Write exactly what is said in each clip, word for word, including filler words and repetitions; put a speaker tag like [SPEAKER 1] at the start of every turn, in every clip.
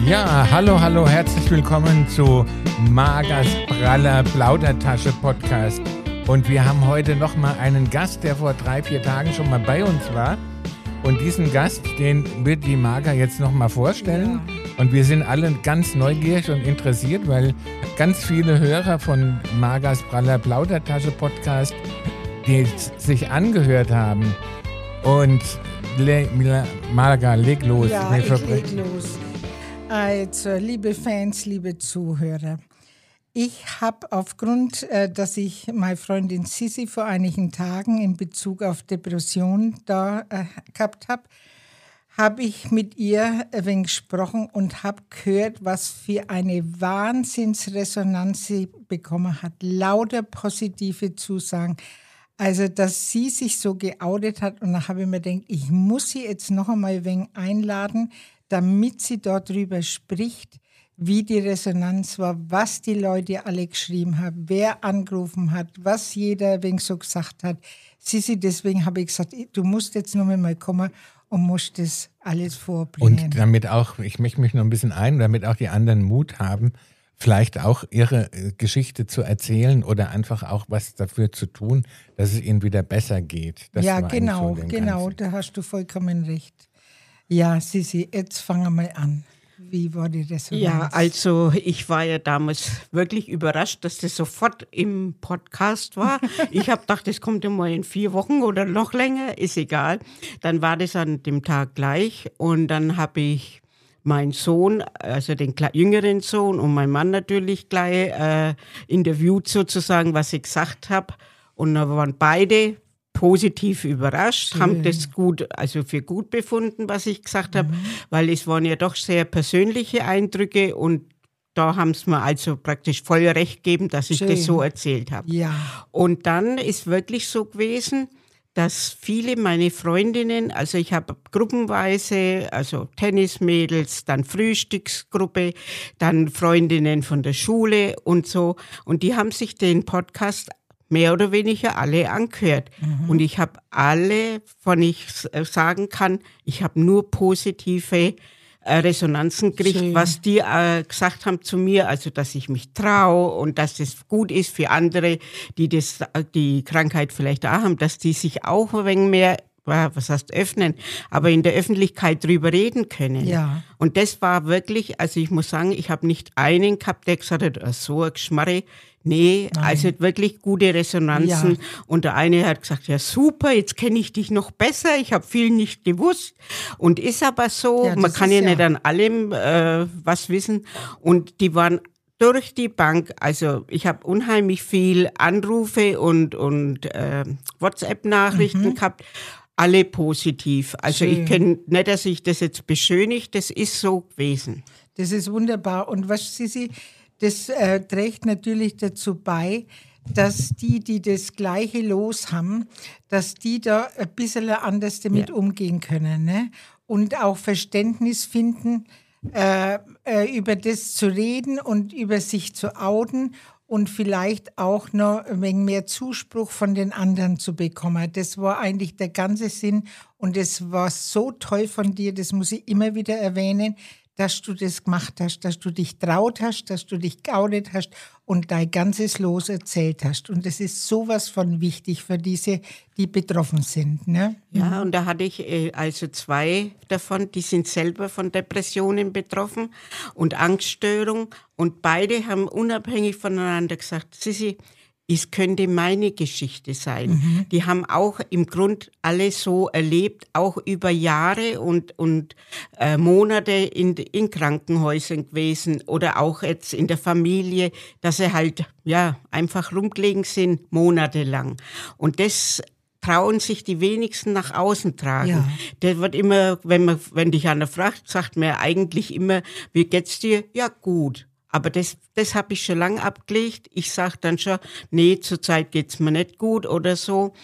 [SPEAKER 1] Ja, hallo, hallo, herzlich willkommen zu Magers Praller Plaudertasche Podcast. Und wir haben heute nochmal einen Gast, der vor drei, vier Tagen schon mal bei uns war. Und diesen Gast, den wird die Mager jetzt nochmal vorstellen. Ja. Und wir sind alle ganz neugierig und interessiert, weil ganz viele Hörer von Magers Praller Plaudertasche Podcast, die sich angehört haben. Und le, le, Mager, leg los.
[SPEAKER 2] Ja, ich leg los. Also, liebe Fans, liebe Zuhörer, ich habe aufgrund, äh, dass ich meine Freundin Sissi vor einigen Tagen in Bezug auf Depression da äh, gehabt habe, habe ich mit ihr ein wenig gesprochen und habe gehört, was für eine Wahnsinnsresonanz sie bekommen hat. Lauter positive Zusagen. Also, dass sie sich so geoutet hat, und da habe ich mir gedacht, ich muss sie jetzt noch einmal ein wenig einladen, damit sie darüber spricht, wie die Resonanz war, was die Leute alle geschrieben haben, wer angerufen hat, was jeder ein wenig so gesagt hat. Sissi, deswegen habe ich gesagt, du musst jetzt noch mal kommen und musst das alles vorbringen.
[SPEAKER 1] Und damit auch, ich möchte mich noch ein bisschen ein, damit auch die anderen Mut haben, vielleicht auch ihre Geschichte zu erzählen oder einfach auch was dafür zu tun, dass es ihnen wieder besser geht. Das
[SPEAKER 2] ja, genau, so genau, Ganzen. Da hast du vollkommen recht. Ja, Sissi, jetzt fangen wir mal an. Wie war die Resonanz?
[SPEAKER 3] Ja, also ich war ja damals wirklich überrascht, dass das sofort im Podcast war. Ich habe gedacht, das kommt ja mal in vier Wochen oder noch länger, ist egal. Dann war das an dem Tag gleich und dann habe ich meinen Sohn, also den jüngeren Sohn und meinen Mann natürlich gleich äh, interviewt sozusagen, was ich gesagt habe. Und da waren beide positiv überrascht, Schön. haben das gut, also für gut befunden, was ich gesagt habe, mhm. weil es waren ja doch sehr persönliche Eindrücke und da haben sie mir also praktisch voll recht gegeben, dass ich Schön. das so erzählt habe.
[SPEAKER 2] Ja.
[SPEAKER 3] Und dann ist wirklich so gewesen, dass viele meine Freundinnen, also ich habe gruppenweise, also Tennismädels, dann Frühstücksgruppe, dann Freundinnen von der Schule und so, und die haben sich den Podcast mehr oder weniger alle angehört. Mhm. Und ich habe alle, von ich sagen kann, ich habe nur positive äh, Resonanzen gekriegt, Schön. was die äh, gesagt haben zu mir, also dass ich mich traue und dass es gut ist für andere, die das, die Krankheit vielleicht auch haben, dass die sich auch ein wenig mehr, was heißt öffnen, aber in der Öffentlichkeit drüber reden können.
[SPEAKER 2] Ja.
[SPEAKER 3] Und das war wirklich, also ich muss sagen, ich habe nicht einen gehabt, der gesagt hat, oh, so ein Geschmarre. Nee, Nein. also wirklich gute Resonanzen. Ja. Und der eine hat gesagt, ja super, jetzt kenne ich dich noch besser, ich habe viel nicht gewusst. Und ist aber so, ja, man kann ja, ja nicht an allem äh, was wissen. Und die waren durch die Bank, also ich habe unheimlich viel Anrufe und, und äh, WhatsApp-Nachrichten mhm. gehabt. Alle positiv. Also Schön. ich kenne nicht, dass ich das jetzt beschönigt, das ist so gewesen.
[SPEAKER 2] Das ist wunderbar. Und was Sissi, das äh, trägt natürlich dazu bei, dass die, die das gleiche Los haben, dass die da ein bisschen anders damit ja. umgehen können, ne? Und auch Verständnis finden, äh, äh, über das zu reden und über sich zu outen und vielleicht auch noch ein wenig mehr Zuspruch von den anderen zu bekommen. Das war eigentlich der ganze Sinn und es war so toll von dir, das muss ich immer wieder erwähnen, dass du das gemacht hast, dass du dich traut hast, dass du dich geoutet hast und dein ganzes Los erzählt hast. Und das ist sowas von wichtig für diese, die betroffen sind. Ne?
[SPEAKER 3] Ja, und da hatte ich also zwei davon, die sind selber von Depressionen betroffen und Angststörung. Und beide haben unabhängig voneinander gesagt, Sissi, es könnte meine Geschichte sein. Mhm. Die haben auch im Grund alle so erlebt, auch über Jahre und, und äh, Monate in, in Krankenhäusern gewesen oder auch jetzt in der Familie, dass sie halt ja einfach rumgelegen sind, monatelang. Und das trauen sich die wenigsten nach außen tragen. Ja. Der wird immer, wenn man, wenn dich einer fragt, sagt man eigentlich immer, wie geht's dir? Ja, gut. Aber das, das habe ich schon lange abgelegt. Ich sage dann schon, nee, zurzeit geht's mir nicht gut oder so.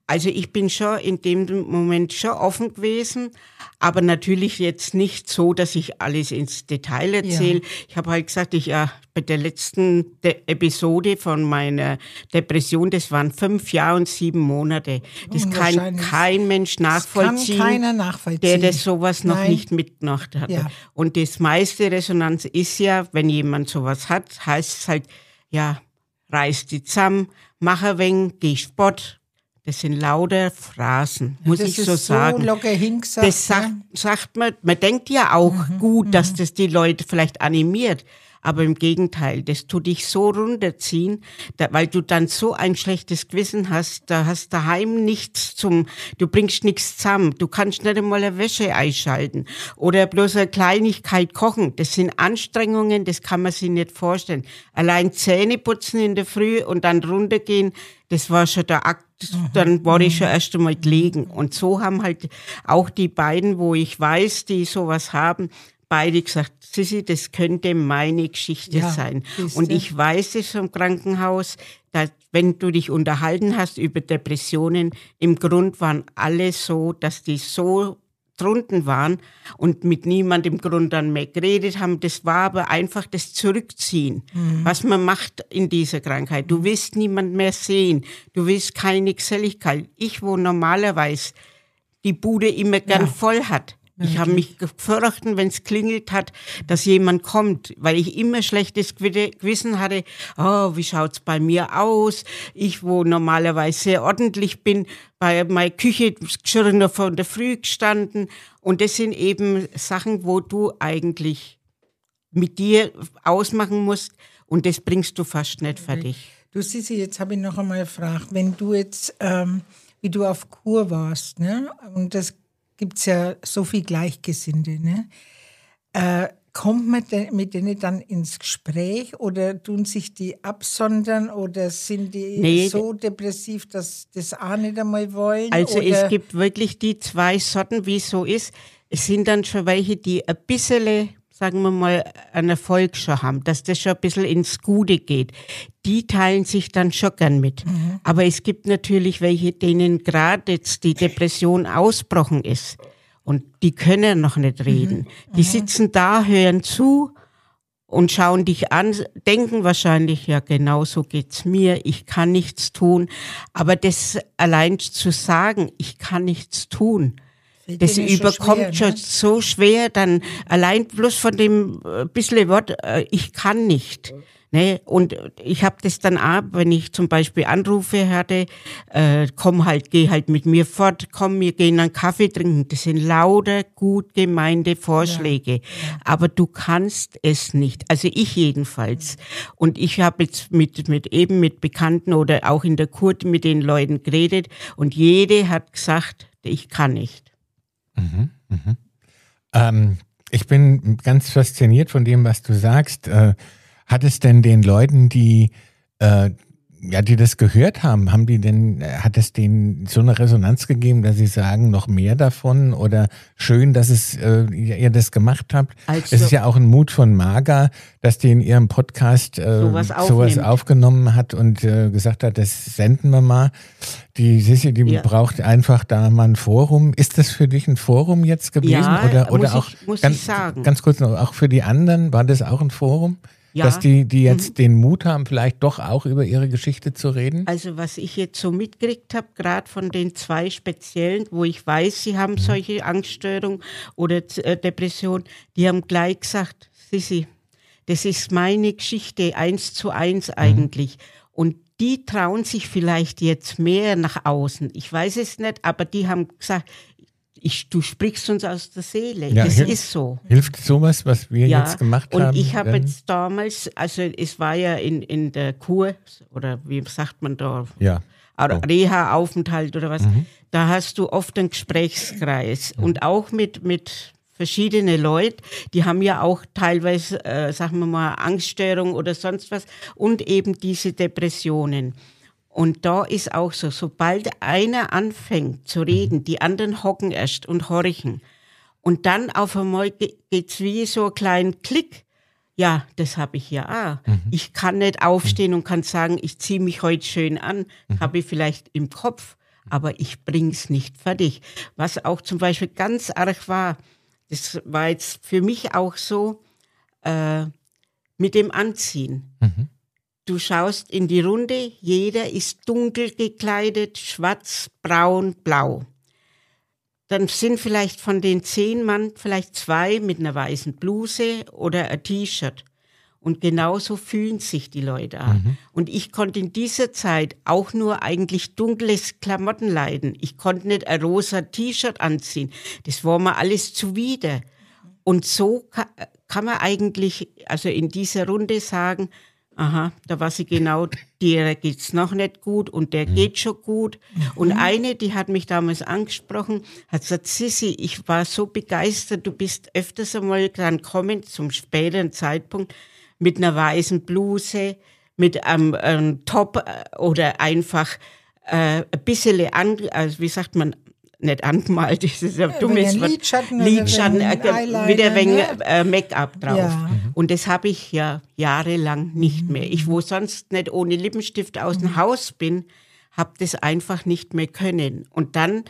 [SPEAKER 3] Also ich bin schon in dem Moment schon offen gewesen, aber natürlich jetzt nicht so, dass ich alles ins Detail erzähle. Ja. Ich habe halt gesagt, ich ja bei der letzten De- Episode von meiner Depression, das waren fünf Jahre und sieben Monate. Das kann kein Mensch nachvollziehen,
[SPEAKER 2] das kann keiner nachvollziehen,
[SPEAKER 3] der das sowas noch
[SPEAKER 2] Nein.
[SPEAKER 3] nicht mitgemacht hat.
[SPEAKER 2] Ja.
[SPEAKER 3] Und das meiste Resonanz ist ja, wenn jemand sowas hat, heißt es halt, ja, reiß die zusammen, mach ein wenig, geh Sport. Das sind lauter Phrasen, muss
[SPEAKER 2] das
[SPEAKER 3] ich so sagen.
[SPEAKER 2] Das ist so locker hingesagt.
[SPEAKER 3] Das sagt, sagt man, man denkt ja auch mhm, gut, dass das die Leute vielleicht animiert. Aber im Gegenteil, das tut dich so runterziehen, da, weil du dann so ein schlechtes Gewissen hast, da hast daheim nichts zum, du bringst nichts zusammen, du kannst nicht einmal eine Wäsche einschalten oder bloß eine Kleinigkeit kochen. Das sind Anstrengungen, das kann man sich nicht vorstellen. Allein Zähne putzen in der Früh und dann runtergehen, das war schon der Akt, dann war ich schon erst einmal gelegen. Und so haben halt auch die beiden, wo ich weiß, die sowas haben, beide gesagt, Sissi, das könnte meine Geschichte ja, sein. Und ich weiß es vom Krankenhaus, dass, wenn du dich unterhalten hast über Depressionen, im Grund waren alle so, dass die so drunten waren und mit niemandem im Grund dann mehr geredet haben. Das war aber einfach das Zurückziehen, mhm. was man macht in dieser Krankheit. Du willst niemand mehr sehen. Du willst keine Geselligkeit. Ich, wo normalerweise die Bude immer gern ja. voll hat. Ich habe mich gefürchtet, wenn es klingelt hat, dass jemand kommt, weil ich immer schlechtes Gewissen hatte. Oh, wie schaut's bei mir aus? Ich, wo normalerweise sehr ordentlich bin, bei meiner Küche Geschirr noch von der Früh gestanden. Und das sind eben Sachen, wo du eigentlich mit dir ausmachen musst. Und das bringst du fast nicht fertig.
[SPEAKER 2] Du Sissi, jetzt habe ich noch einmal gefragt, wenn du jetzt, ähm, wie du auf Kur warst, ne? Und das gibt es ja so viel Gleichgesinnte. Ne? Äh, kommt man de- mit denen dann ins Gespräch oder tun sich die absondern oder sind die nee, so depressiv, dass das auch nicht einmal wollen?
[SPEAKER 3] Also
[SPEAKER 2] oder?
[SPEAKER 3] Es gibt wirklich die zwei Sorten, wie es so ist. Es sind dann schon welche, die ein bisschen, sagen wir mal, einen Erfolg schon haben, dass das schon ein bisschen ins Gute geht. Die teilen sich dann schon gern mit. Mhm. Aber es gibt natürlich welche, denen gerade jetzt die Depression ausbrochen ist. Und die können noch nicht reden. Mhm. Die sitzen da, hören zu und schauen dich an, denken wahrscheinlich, ja, genau so geht's mir, ich kann nichts tun. Aber das allein zu sagen, ich kann nichts tun, das überkommt schon, schwer, ne? schon so schwer, dann allein bloß von dem äh, bisschen Wort, äh, ich kann nicht. Ne? Und ich habe das dann auch, wenn ich zum Beispiel Anrufe hatte, äh, komm halt, geh halt mit mir fort, komm, wir gehen einen Kaffee trinken. Das sind lauter gut gemeinte Vorschläge. Ja, ja. Aber du kannst es nicht. Also ich jedenfalls. Und ich habe jetzt mit, mit eben mit Bekannten oder auch in der Kur mit den Leuten geredet und jede hat gesagt, ich kann nicht.
[SPEAKER 1] Mhm, mhm. Ähm, ich bin ganz fasziniert von dem, was du sagst. Äh, hat es denn den Leuten, die äh, ja, die das gehört haben, haben die denn, hat es denen so eine Resonanz gegeben, dass sie sagen, noch mehr davon oder schön, dass es äh, ihr das gemacht habt? Also, es ist ja auch ein Mut von Marga, dass die in ihrem Podcast äh, sowas, sowas aufgenommen hat und äh, gesagt hat, das senden wir mal. Die Sissi, die ja. braucht einfach da mal ein Forum. Ist das für dich ein Forum jetzt gewesen?
[SPEAKER 3] Ja,
[SPEAKER 1] oder oder
[SPEAKER 3] muss
[SPEAKER 1] auch
[SPEAKER 3] ich, muss
[SPEAKER 1] ganz,
[SPEAKER 3] ich sagen.
[SPEAKER 1] Ganz kurz noch, auch für die anderen, war das auch ein Forum?
[SPEAKER 3] Ja.
[SPEAKER 1] Dass die, die jetzt mhm. den Mut haben, vielleicht doch auch über ihre Geschichte zu reden?
[SPEAKER 3] Also was ich jetzt so mitgekriegt habe, gerade von den zwei Speziellen, wo ich weiß, sie haben mhm. solche Angststörungen oder äh, Depression, die haben gleich gesagt, Sissi, das ist meine Geschichte, eins zu eins eigentlich. Mhm. Und die trauen sich vielleicht jetzt mehr nach außen. Ich weiß es nicht, aber die haben gesagt, Ich, du sprichst uns aus der Seele. Ja, das hilf, ist so.
[SPEAKER 1] Hilft sowas, was wir ja, jetzt gemacht
[SPEAKER 3] und
[SPEAKER 1] haben?
[SPEAKER 3] Und ich habe jetzt damals, also es war ja in, in der Kur, oder wie sagt man da?
[SPEAKER 1] Ja.
[SPEAKER 3] Oder oh. Reha-Aufenthalt oder was. Mhm. Da hast du oft einen Gesprächskreis. Mhm. Und auch mit, mit verschiedenen Leuten, die haben ja auch teilweise, äh, sagen wir mal, Angststörung oder sonst was. Und eben diese Depressionen. Und da ist auch so, sobald einer anfängt zu reden, die anderen hocken erst und horchen. Und dann auf einmal geht's wie so ein kleiner Klick. Ja, das habe ich ja auch. Mhm. Ich kann nicht aufstehen und kann sagen, ich ziehe mich heute schön an. Mhm. Habe ich vielleicht im Kopf. aber ich bring's nicht fertig. Was auch zum Beispiel ganz arg war, das war jetzt für mich auch so, äh, mit dem Anziehen. Mhm. Du schaust in die Runde, jeder ist dunkel gekleidet, schwarz, braun, blau. Dann sind vielleicht von den zehn Mann vielleicht zwei mit einer weißen Bluse oder ein T-Shirt. Und genauso fühlen sich die Leute an. Mhm. Und ich konnte in dieser Zeit auch nur eigentlich dunkles Klamotten leiden. Ich konnte nicht ein rosa T-Shirt anziehen. Das war mir alles zuwider. Und so kann, kann man eigentlich, also in dieser Runde sagen, aha, da weiß ich genau, der geht's noch nicht gut und der mhm. geht schon gut. Mhm. Und eine, die hat mich damals angesprochen, hat gesagt, Sissi, ich war so begeistert, du bist öfters einmal dran kommen, zum späteren Zeitpunkt, mit einer weißen Bluse, mit einem, einem Top oder einfach äh, ein bisschen, an, also wie sagt man, nicht angemalt, das ist ein ja, dummes Wort.
[SPEAKER 2] Lidschatten,
[SPEAKER 3] Lidschatten äh, mit ein wenig äh, Make-up drauf. Ja. Und das habe ich ja jahrelang nicht mhm. mehr. Ich, wo sonst nicht ohne Lippenstift aus mhm. dem Haus bin, habe das einfach nicht mehr können. Und dann,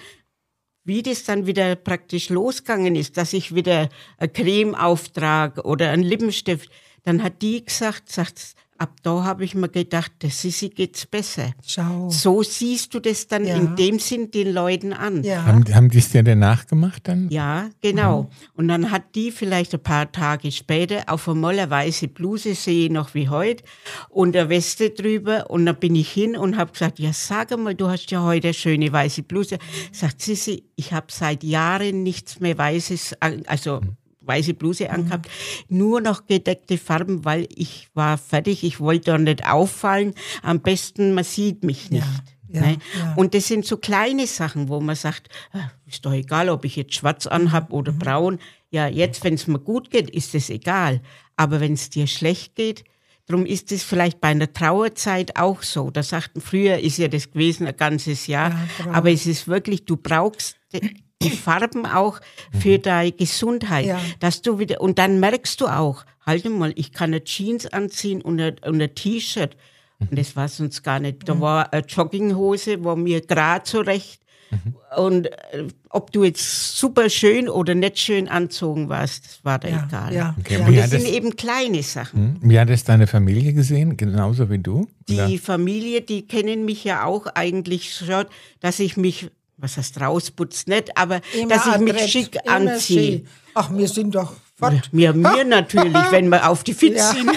[SPEAKER 3] wie das dann wieder praktisch losgegangen ist, dass ich wieder eine Creme auftrage oder einen Lippenstift, dann hat die gesagt, sagt, ab da habe ich mir gedacht, der Sissi geht's besser.
[SPEAKER 2] Schau.
[SPEAKER 3] So siehst du das dann ja. in dem Sinn den Leuten an.
[SPEAKER 1] Ja. Haben, haben die es dir denn nachgemacht dann?
[SPEAKER 3] Ja, genau. Mhm. Und dann hat die vielleicht ein paar Tage später auf einmal eine weiße Bluse, sehe ich noch wie heute, und eine Weste drüber. Und dann bin ich hin und habe gesagt, ja, sag mal, du hast ja heute eine schöne weiße Bluse. Sagt Sissi, ich habe seit Jahren nichts mehr Weißes, also mhm. weiße Bluse angehabt, mhm. nur noch gedeckte Farben, weil ich war fertig, ich wollte da nicht auffallen. Am besten, man sieht mich nicht. Ja, ne? ja, ja. Und das sind so kleine Sachen, wo man sagt, ist doch egal, ob ich jetzt schwarz anhab oder mhm. braun. Ja, jetzt, wenn es mir gut geht, ist es egal. Aber wenn es dir schlecht geht, darum ist es vielleicht bei einer Trauerzeit auch so. Da sagten, früher ist ja das gewesen ein ganzes Jahr, ja, aber es ist wirklich, du brauchst die Farben auch für mhm. deine Gesundheit, ja. dass du wieder, und dann merkst du auch, halt mal, ich kann eine Jeans anziehen und ein, und ein T-Shirt. Und das war sonst gar nicht. Da war eine Jogginghose, war mir gerade so recht. Mhm. Und äh, ob du jetzt super schön oder nicht schön anzogen warst, das war da ja, egal. Ja, okay. ja. Und das sind eben kleine Sachen.
[SPEAKER 1] Wie hat es deine Familie gesehen, genauso wie du?
[SPEAKER 3] Die
[SPEAKER 1] oder?
[SPEAKER 3] Familie, die kennen mich ja auch eigentlich schon, dass ich mich, was heißt rausputzt nicht, aber immer dass ich adrett, mich schick anziehe.
[SPEAKER 2] Ach, wir sind doch fort.
[SPEAKER 3] Mir, mir natürlich, wenn wir auf die Fit ja. sind.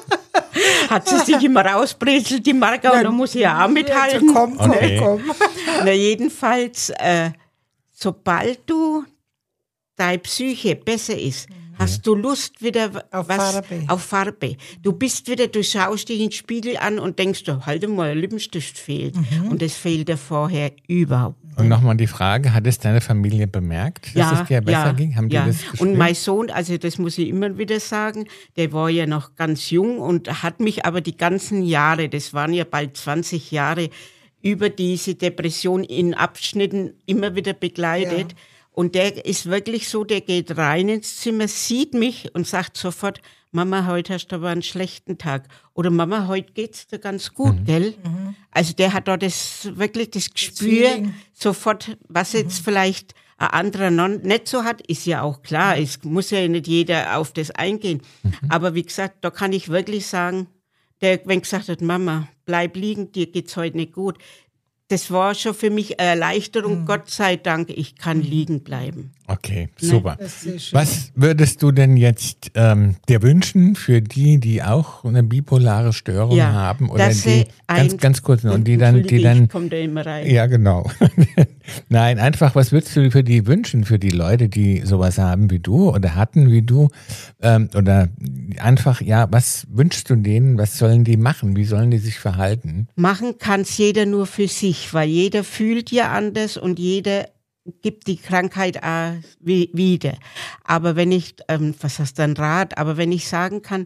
[SPEAKER 3] Hat sie sich immer rausbrezelt, die Marga, und da muss ich ja auch mithalten.
[SPEAKER 2] Ja, komm, komm, okay. komm.
[SPEAKER 3] Na, jedenfalls, äh, sobald du deine Psyche besser ist, hast du Lust wieder
[SPEAKER 2] auf,
[SPEAKER 3] was,
[SPEAKER 2] Farbe.
[SPEAKER 3] auf Farbe. Du bist wieder, du schaust dich in den Spiegel an und denkst, du, halt mal, ein Lippenstift fehlt. Mhm. Und das fehlt dir vorher überhaupt nicht.
[SPEAKER 1] Und nochmal die Frage, hat es deine Familie bemerkt, dass
[SPEAKER 3] ja,
[SPEAKER 1] es dir besser
[SPEAKER 3] ja,
[SPEAKER 1] ging? Haben
[SPEAKER 3] ja.
[SPEAKER 1] die das gespürt?
[SPEAKER 3] Und mein Sohn, also das muss ich immer wieder sagen, der war ja noch ganz jung und hat mich aber die ganzen Jahre, das waren ja bald zwanzig Jahre, über diese Depression in Abschnitten immer wieder begleitet. Ja. Und der ist wirklich so, der geht rein ins Zimmer, sieht mich und sagt sofort, Mama, heute hast du aber einen schlechten Tag. Oder Mama, heute geht's dir ganz gut, mhm. gell? Mhm. Also der hat da das, wirklich das Gespür, Deswegen. sofort, was mhm. jetzt vielleicht ein anderer non, nicht so hat, ist ja auch klar. Es muss ja nicht jeder auf das eingehen. Mhm. Aber wie gesagt, da kann ich wirklich sagen, der, wenn gesagt hat, Mama, bleib liegen, dir geht's heute nicht gut. Das war schon für mich eine Erleichterung. Mhm. Gott sei Dank, ich kann liegen bleiben.
[SPEAKER 1] Okay, super. Was würdest du denn jetzt ähm, dir wünschen für die, die auch eine bipolare Störung ja, haben? Oder die, ganz, ganz kurz, und die dann, die dann.
[SPEAKER 3] Ich komm da immer rein.
[SPEAKER 1] Ja, genau. Nein, einfach, was würdest du für die wünschen, für die Leute, die sowas haben wie du oder hatten wie du? Ähm, oder einfach, ja, was wünschst du denen? Was sollen die machen? Wie sollen die sich verhalten?
[SPEAKER 3] Machen kann es jeder nur für sich, weil jeder fühlt ja anders und jeder gibt die Krankheit auch wieder. Aber wenn ich, ähm, was heißt ein Rat, aber wenn ich sagen kann,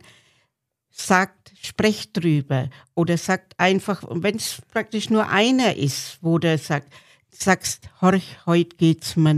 [SPEAKER 3] sagt, sprecht drüber oder sagt einfach, wenn es praktisch nur einer ist, wo der sagt, sagst, horch, heute geht's mir nicht gut.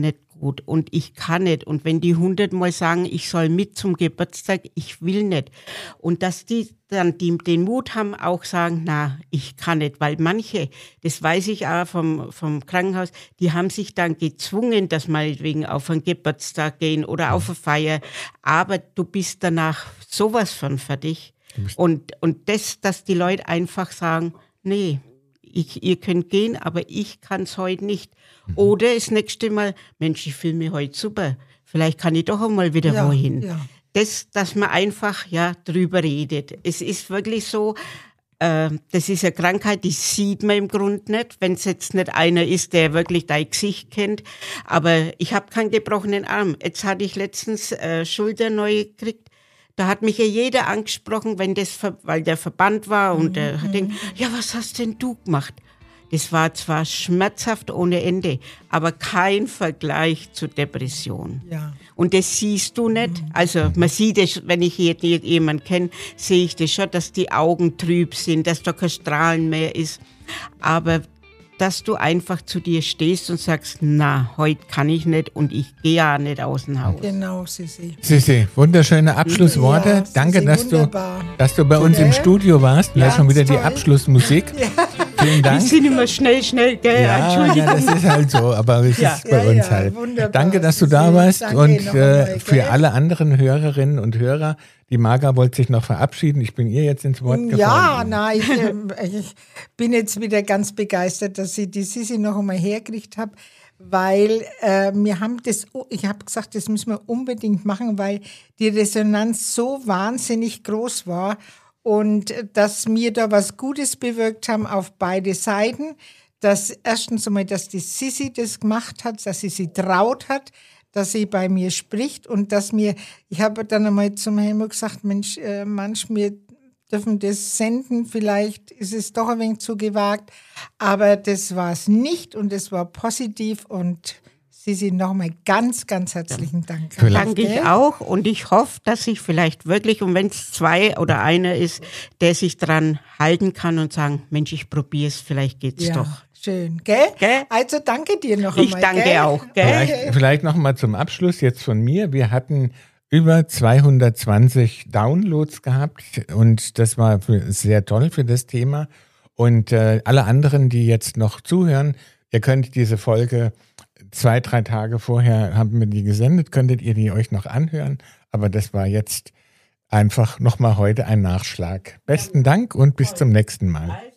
[SPEAKER 3] gut und ich kann nicht. Und wenn die hundertmal sagen, ich soll mit zum Geburtstag, ich will nicht. Und dass die dann die, den Mut haben, auch sagen, na, ich kann nicht. Weil manche, das weiß ich auch vom, vom Krankenhaus, die haben sich dann gezwungen, dass meinetwegen auf einen Geburtstag gehen oder auf eine Feier. Aber du bist danach sowas von fertig. Und, und das, dass die Leute einfach sagen, nee, ich, ihr könnt gehen, aber ich kann es heute nicht. Mhm. Oder das nächste Mal, Mensch, ich fühle mich heute super. Vielleicht kann ich doch einmal wieder
[SPEAKER 2] ja,
[SPEAKER 3] wohin.
[SPEAKER 2] Ja.
[SPEAKER 3] Das, dass man einfach ja drüber redet. Es ist wirklich so, äh, das ist eine Krankheit, die sieht man im Grunde nicht, wenn es jetzt nicht einer ist, der wirklich dein Gesicht kennt. Aber ich habe keinen gebrochenen Arm. Jetzt hatte ich letztens äh, Schulter neu gekriegt. Da hat mich ja jeder angesprochen, wenn das, weil der Verband war und der hat denkt, ja, was hast denn du gemacht? Das war zwar schmerzhaft ohne Ende, aber kein Vergleich zur Depression.
[SPEAKER 2] Ja.
[SPEAKER 3] Und das siehst du nicht. Also man sieht es, wenn ich hier jemanden kenne, sehe ich das schon, dass die Augen trüb sind, dass da kein Strahlen mehr ist. Aber dass du einfach zu dir stehst und sagst, na, heute kann ich nicht und ich gehe ja nicht aus dem Haus.
[SPEAKER 2] Genau, Sissi.
[SPEAKER 1] Sissi, wunderschöne Abschlussworte.
[SPEAKER 2] Ja,
[SPEAKER 1] Danke,
[SPEAKER 2] Sissi,
[SPEAKER 1] dass du, dass du bei uns
[SPEAKER 2] Gell?
[SPEAKER 1] im Studio warst. Ja, da ist schon wieder die Abschlussmusik.
[SPEAKER 2] Ja.
[SPEAKER 1] Vielen Dank.
[SPEAKER 3] Die sind immer schnell, schnell, gell?
[SPEAKER 1] Ja,
[SPEAKER 3] Entschuldigung.
[SPEAKER 1] ja, das ist halt so, aber es
[SPEAKER 3] Ja.
[SPEAKER 1] ist bei
[SPEAKER 2] Ja,
[SPEAKER 1] uns
[SPEAKER 2] ja,
[SPEAKER 1] halt.
[SPEAKER 2] wunderbar.
[SPEAKER 1] Danke, dass du da
[SPEAKER 2] Sissi,
[SPEAKER 1] warst
[SPEAKER 2] danke
[SPEAKER 1] und
[SPEAKER 2] noch
[SPEAKER 1] äh,
[SPEAKER 2] einmal,
[SPEAKER 1] für
[SPEAKER 2] gell?
[SPEAKER 1] alle anderen Hörerinnen und Hörer, die Marga wollte sich noch verabschieden. Ich bin ihr jetzt ins Wort gefallen.
[SPEAKER 2] Ja, nein, ich, ähm, ich bin jetzt wieder ganz begeistert, dass ich die Sissi noch einmal hergekriegt habe, weil äh, wir haben das, ich habe gesagt, das müssen wir unbedingt machen, weil die Resonanz so wahnsinnig groß war und äh, dass wir da was Gutes bewirkt haben auf beide Seiten. Dass erstens einmal, dass die Sissi das gemacht hat, dass sie sich traut hat, dass sie bei mir spricht und dass mir, ich habe dann einmal zum Helmut gesagt, Mensch, äh, manchmal dürfen das senden, vielleicht ist es doch ein wenig zu gewagt, aber das war es nicht und es war positiv und Sissi, nochmal ganz, ganz herzlichen Dank.
[SPEAKER 3] Danke ich auch und ich hoffe, dass ich vielleicht wirklich, und wenn es zwei oder einer ist, der sich dran halten kann und sagen, Mensch, ich probiere es, vielleicht geht's
[SPEAKER 2] ja.
[SPEAKER 3] doch.
[SPEAKER 2] Schön, gell?
[SPEAKER 3] Gell?
[SPEAKER 2] Also danke dir noch
[SPEAKER 3] Ich
[SPEAKER 2] einmal.
[SPEAKER 3] danke
[SPEAKER 2] gell?
[SPEAKER 3] auch, gell?
[SPEAKER 1] Vielleicht, vielleicht noch mal zum Abschluss jetzt von mir. Wir hatten über zweihundertzwanzig Downloads gehabt und das war für, sehr toll für das Thema. Und äh, alle anderen, die jetzt noch zuhören, ihr könnt diese Folge zwei, drei Tage vorher, haben wir die gesendet, könntet ihr die euch noch anhören. Aber das war jetzt einfach noch mal heute ein Nachschlag. Besten Dank und bis zum nächsten Mal.